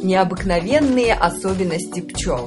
Необыкновенные особенности пчел.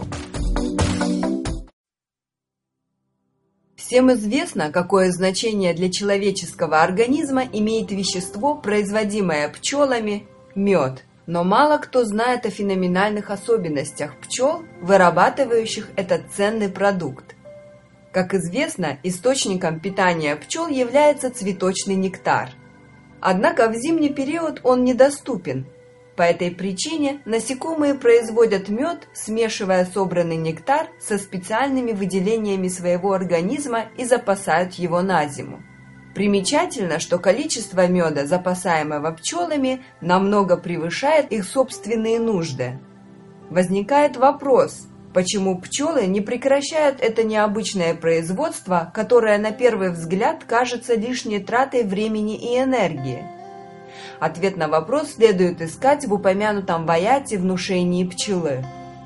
Всем известно, какое значение для человеческого организма имеет вещество, производимое пчелами – мед. Но мало кто знает о феноменальных особенностях пчел, вырабатывающих этот ценный продукт. Как известно, источником питания пчел является цветочный нектар. Однако в зимний период он недоступен. По этой причине насекомые производят мед, смешивая собранный нектар со специальными выделениями своего организма и запасают его на зиму. Примечательно, что количество меда, запасаемого пчелами, намного превышает их собственные нужды. Возникает вопрос, почему пчелы не прекращают это необычное производство, которое на первый взгляд кажется лишней тратой времени и энергии? Ответ на вопрос следует искать в упомянутом в аяте внушении пчелы.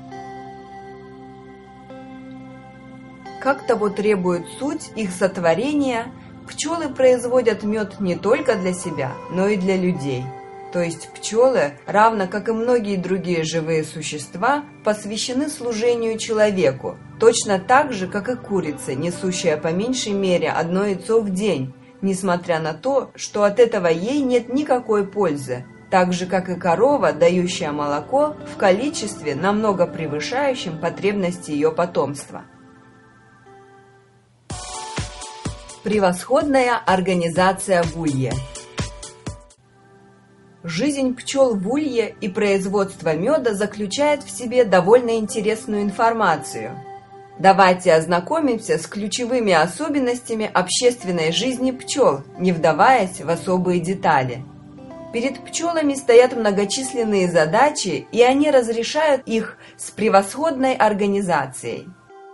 Как того требует суть их сотворения, пчелы производят мед не только для себя, но и для людей. То есть пчелы, равно как и многие другие живые существа, посвящены служению человеку, точно так же, как и курица, несущая по меньшей мере одно яйцо в день, несмотря на то, что от этого ей нет никакой пользы, так же, как и корова, дающая молоко в количестве, намного превышающем потребности ее потомства. Превосходная организация в улье. Жизнь пчел в улье и производство меда заключает в себе довольно интересную информацию. Давайте ознакомимся с ключевыми особенностями общественной жизни пчел, не вдаваясь в особые детали. Перед пчелами стоят многочисленные задачи, и они разрешают их с превосходной организацией.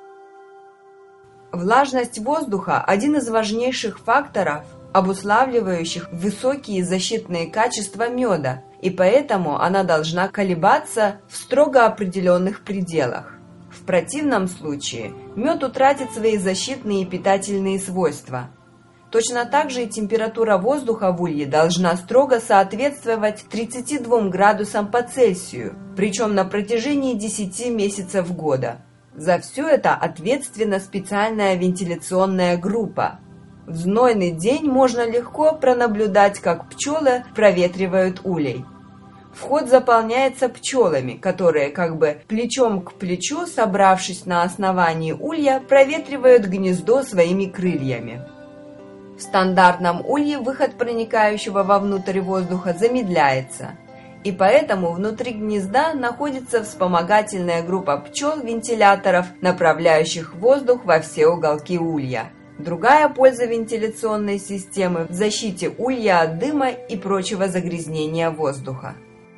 Влажность воздуха – один из важнейших факторов, обуславливающих высокие защитные качества меда, и поэтому она должна колебаться в строго определенных пределах. В противном случае мед утратит свои защитные и питательные свойства. Точно так же и температура воздуха в улье должна строго соответствовать 32 градусам по Цельсию, причем на протяжении 10 месяцев года. За все это ответственна специальная вентиляционная группа. В знойный день можно легко пронаблюдать, как пчелы проветривают улей. Вход заполняется пчелами, которые как бы плечом к плечу, собравшись на основании улья, проветривают гнездо своими крыльями. В стандартном улье выход проникающего вовнутрь воздуха замедляется, и поэтому внутри гнезда находится вспомогательная группа пчел-вентиляторов, направляющих воздух во все уголки улья. Другая польза вентиляционной системы в защите улья от дыма и прочего загрязнения воздуха.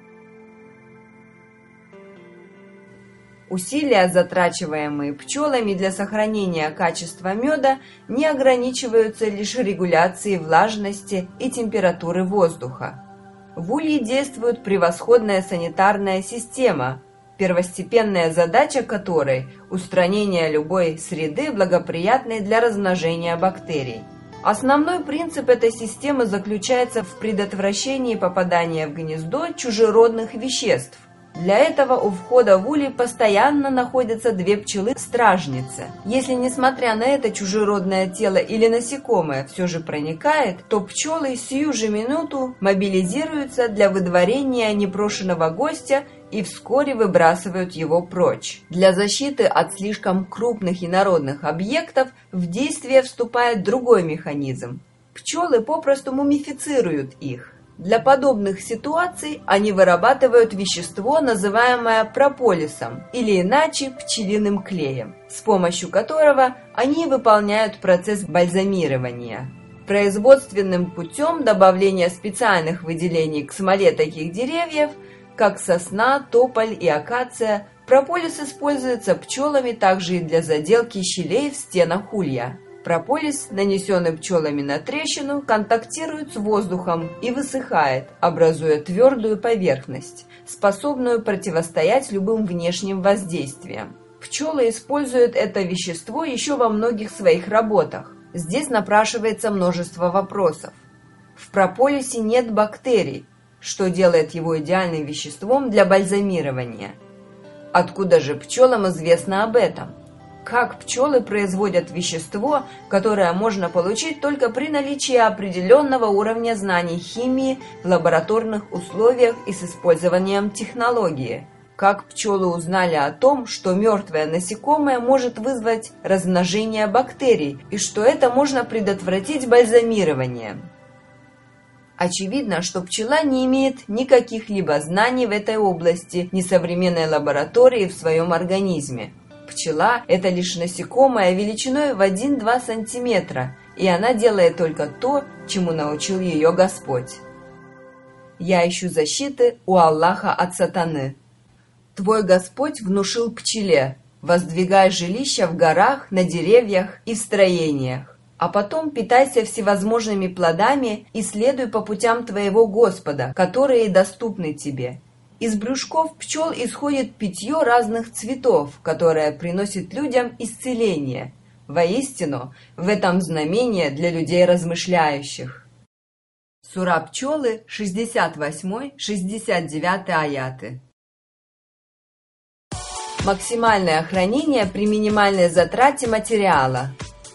Усилия, затрачиваемые пчелами для сохранения качества меда, не ограничиваются лишь регуляцией влажности и температуры воздуха. В улье действует превосходная санитарная система, первостепенная задача которой – устранение любой среды, благоприятной для размножения бактерий. Основной принцип этой системы заключается в предотвращении попадания в гнездо чужеродных веществ. Для этого у входа в улей постоянно находятся 2 пчелы-стражницы. Если, несмотря на это, чужеродное тело или насекомое все же проникает, то пчелы сию же минуту мобилизируются для выдворения непрошенного гостя и вскоре выбрасывают его прочь. Для защиты от слишком крупных инородных объектов в действие вступает другой механизм. Пчелы попросту мумифицируют их. Для подобных ситуаций они вырабатывают вещество, называемое прополисом, или иначе пчелиным клеем, с помощью которого они выполняют процесс бальзамирования. Производственным путем добавления специальных выделений к смоле таких деревьев, как сосна, тополь и акация, прополис используется пчелами также и для заделки щелей в стенах улья. Прополис, нанесенный пчелами на трещину, контактирует с воздухом и высыхает, образуя твердую поверхность, способную противостоять любым внешним воздействиям. Пчелы используют это вещество еще во многих своих работах. Здесь напрашивается множество вопросов. В прополисе нет бактерий. что делает его идеальным веществом для бальзамирования. Откуда же пчелам известно об этом? Как пчелы производят вещество, которое можно получить только при наличии определенного уровня знаний химии в лабораторных условиях и с использованием технологии? Как пчелы узнали о том, что мертвое насекомое может вызвать размножение бактерий и что это можно предотвратить бальзамированием? Очевидно, что пчела не имеет никаких либо знаний в этой области, ни современной лаборатории в своем организме. Пчела – это лишь насекомое величиной в 1-2 сантиметра, и она делает только то, чему научил ее Господь. Я ищу защиты у Аллаха от сатаны. Твой Господь внушил пчеле: воздвигай жилища в горах, на деревьях и в строениях, а потом питайся всевозможными плодами и следуй по путям твоего Господа, которые доступны тебе. Из брюшков пчел исходит питье разных цветов, которое приносит людям исцеление. Воистину, в этом знамение для людей размышляющих. Сура пчелы, 68-69 аяты. Максимальное хранение при минимальной затрате материала.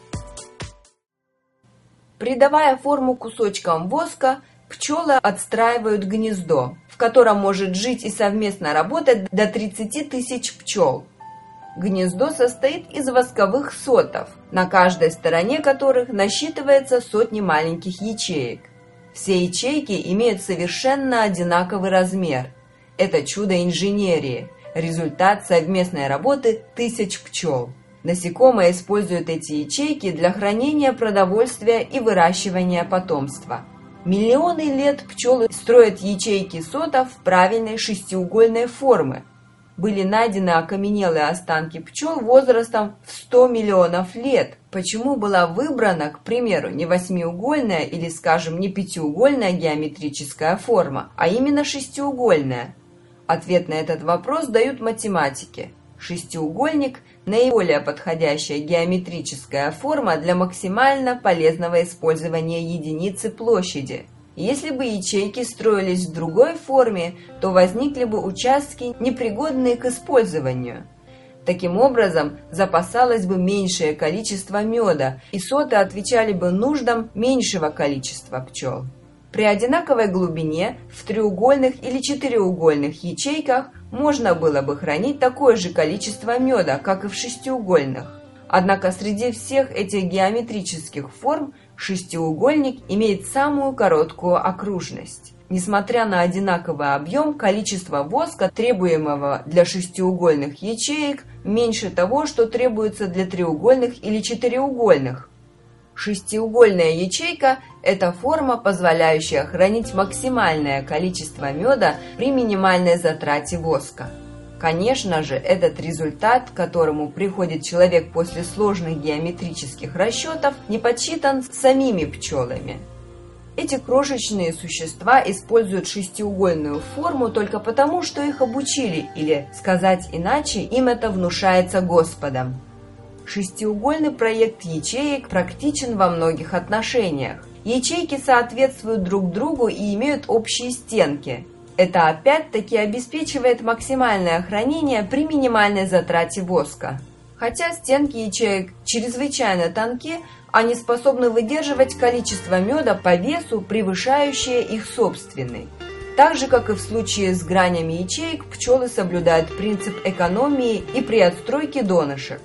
Придавая форму кусочкам воска, пчелы отстраивают гнездо, в котором может жить и совместно работать до 30 тысяч пчел. Гнездо состоит из восковых сотов, на каждой стороне которых насчитывается сотни маленьких ячеек. Все ячейки имеют совершенно одинаковый размер. Это чудо инженерии, результат совместной работы тысяч пчел. Насекомые используют эти ячейки для хранения продовольствия и выращивания потомства. Миллионы лет пчелы строят ячейки сотов правильной шестиугольной формы. Были найдены окаменелые останки пчел возрастом в 100 миллионов лет. Почему была выбрана, к примеру, не восьмиугольная или, скажем, не пятиугольная геометрическая форма, а именно шестиугольная? Ответ на этот вопрос дают математики. Шестиугольник – наиболее подходящая геометрическая форма для максимально полезного использования единицы площади. Если бы ячейки строились в другой форме, то возникли бы участки, непригодные к использованию. Таким образом, запасалось бы меньшее количество меда, и соты отвечали бы нуждам меньшего количества пчел. При одинаковой глубине в треугольных или четыреугольных ячейках можно было бы хранить такое же количество меда, как и в шестиугольных. Однако среди всех этих геометрических форм шестиугольник имеет самую короткую окружность. Несмотря на одинаковый объем, количество воска, требуемого для шестиугольных ячеек, меньше того, что требуется для треугольных или четыреугольных. Шестиугольная ячейка – это форма, позволяющая хранить максимальное количество меда при минимальной затрате воска. Конечно же, этот результат, к которому приходит человек после сложных геометрических расчетов, не подсчитан самими пчелами. Эти крошечные существа используют шестиугольную форму только потому, что их обучили, или, сказать иначе, им это внушается Господом. Шестиугольный проект ячеек практичен во многих отношениях. Ячейки соответствуют друг другу и имеют общие стенки. Это опять-таки обеспечивает максимальное хранение при минимальной затрате воска. Хотя стенки ячеек чрезвычайно тонки, они способны выдерживать количество меда по весу, превышающее их собственный. Так же, как и в случае с гранями ячеек, пчелы соблюдают принцип экономии и при отстройке донышек.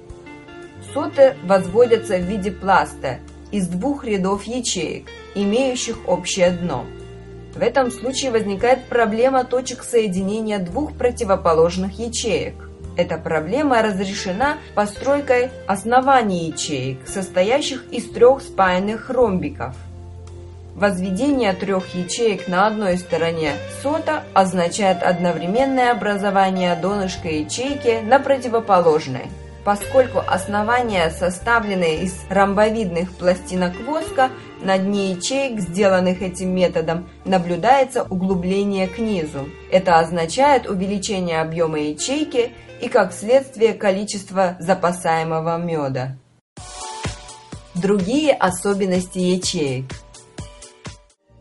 Соты возводятся в виде пласта из двух рядов ячеек, имеющих общее дно. В этом случае возникает проблема точек соединения двух противоположных ячеек. Эта проблема разрешена постройкой оснований ячеек, состоящих из трех спаянных ромбиков. Возведение трех ячеек на одной стороне сота означает одновременное образование донышка ячейки на противоположной. Поскольку основания составлены из ромбовидных пластинок воска, на дне ячеек, сделанных этим методом, наблюдается углубление к низу. Это означает увеличение объема ячейки и, как следствие, количество запасаемого меда. Другие особенности ячеек.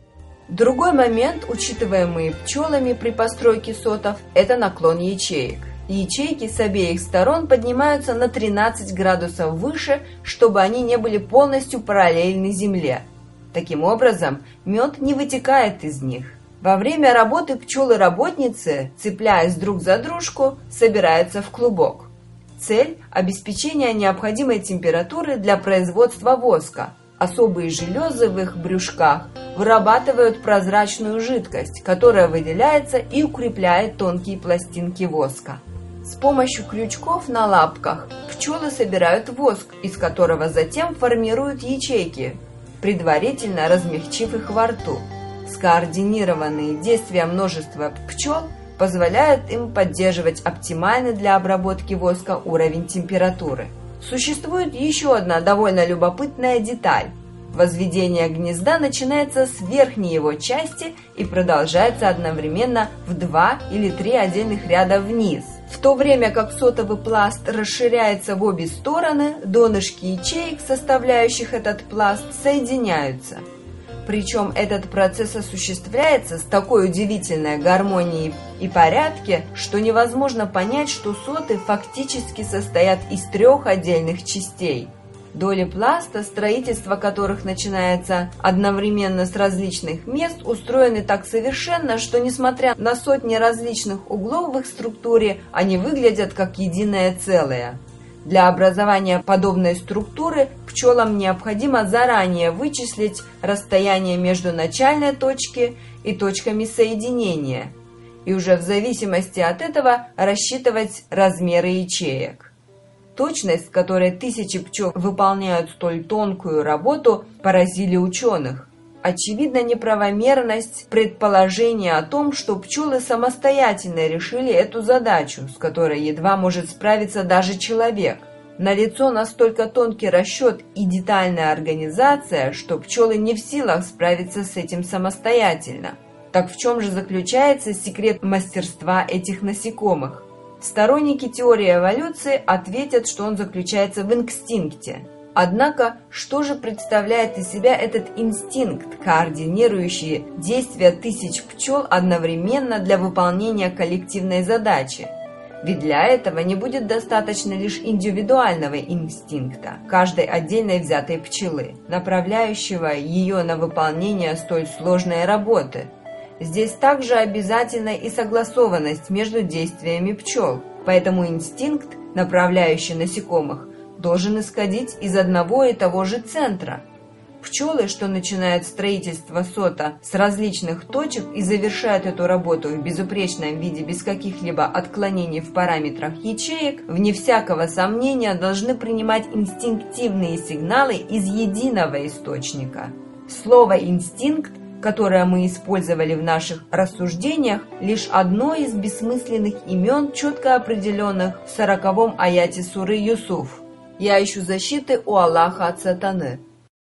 Другой момент, учитываемый пчелами при постройке сотов, это наклон ячеек. Ячейки с обеих сторон поднимаются на 13 градусов выше, чтобы они не были полностью параллельны земле. Таким образом, мед не вытекает из них. Во время работы пчелы-работницы, цепляясь друг за дружку, собираются в клубок. Цель – обеспечение необходимой температуры для производства воска. Особые железы в их брюшках вырабатывают прозрачную жидкость, которая выделяется и укрепляет тонкие пластинки воска. С помощью крючков на лапках пчелы собирают воск, из которого затем формируют ячейки, предварительно размягчив их во рту. Скоординированные действия множества пчел позволяют им поддерживать оптимальный для обработки воска уровень температуры. Существует еще одна довольно любопытная деталь. Возведение гнезда начинается с верхней его части и продолжается одновременно в 2 или 3 отдельных ряда вниз. В то время как сотовый пласт расширяется в обе стороны, донышки ячеек, составляющих этот пласт, соединяются. Причем этот процесс осуществляется с такой удивительной гармонией и порядке, что невозможно понять, что соты фактически состоят из 3 отдельных частей. Доли пласта, строительство которых начинается одновременно с различных мест, устроены так совершенно, что, несмотря на сотни различных углов в их структуре, они выглядят как единое целое. Для образования подобной структуры пчелам необходимо заранее вычислить расстояние между начальной точки и точками соединения, и уже в зависимости от этого рассчитывать размеры ячеек. Точность, с которой тысячи пчел выполняют столь тонкую работу, поразили ученых. Очевидна неправомерность предположения о том, что пчелы самостоятельно решили эту задачу, с которой едва может справиться даже человек. Налицо настолько тонкий расчет и детальная организация, что пчелы не в силах справиться с этим самостоятельно. Так в чем же заключается секрет мастерства этих насекомых? Сторонники теории эволюции ответят, что он заключается в инстинкте. Однако, что же представляет из себя этот инстинкт, координирующий действия тысяч пчел одновременно для выполнения коллективной задачи? Ведь для этого не будет достаточно лишь индивидуального инстинкта каждой отдельной взятой пчелы, направляющего ее на выполнение столь сложной работы. Здесь также обязательна и согласованность между действиями пчел, поэтому инстинкт, направляющий насекомых, должен исходить из одного и того же центра. Пчелы, что начинают строительство сота с различных точек и завершают эту работу в безупречном виде без каких-либо отклонений в параметрах ячеек, вне всякого сомнения должны принимать инстинктивные сигналы из единого источника. Слово «инстинкт», которое мы использовали в наших рассуждениях, лишь одно из бессмысленных имен, четко определенных в 40-м аяте суры Юсуф. «Я ищу защиты у Аллаха от сатаны».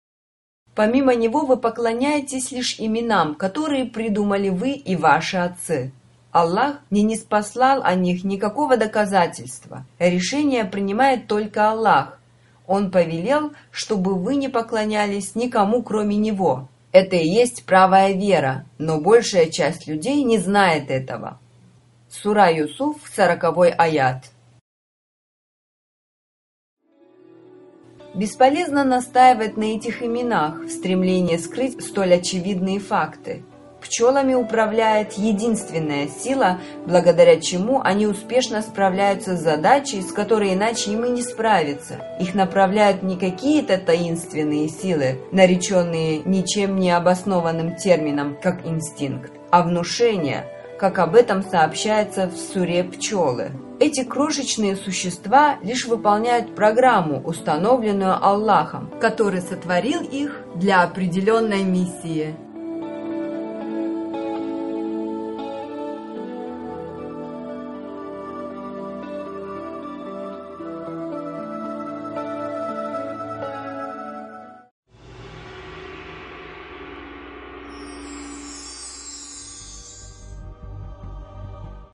Помимо него вы поклоняетесь лишь именам, которые придумали вы и ваши отцы. Аллах не ниспослал о них никакого доказательства. Решение принимает только Аллах. Он повелел, чтобы вы не поклонялись никому, кроме Него. Это и есть правая вера, но большая часть людей не знает этого. Сура Юсуф, 40-й аят. Бесполезно настаивать на этих именах в стремлении скрыть столь очевидные факты. Пчелами управляет единственная сила, благодаря чему они успешно справляются с задачей, с которой иначе им и не справиться. Их направляют не какие-то таинственные силы, нареченные ничем не обоснованным термином, как инстинкт, а внушение, как об этом сообщается в суре «Пчелы». Эти крошечные существа лишь выполняют программу, установленную Аллахом, который сотворил их для определенной миссии.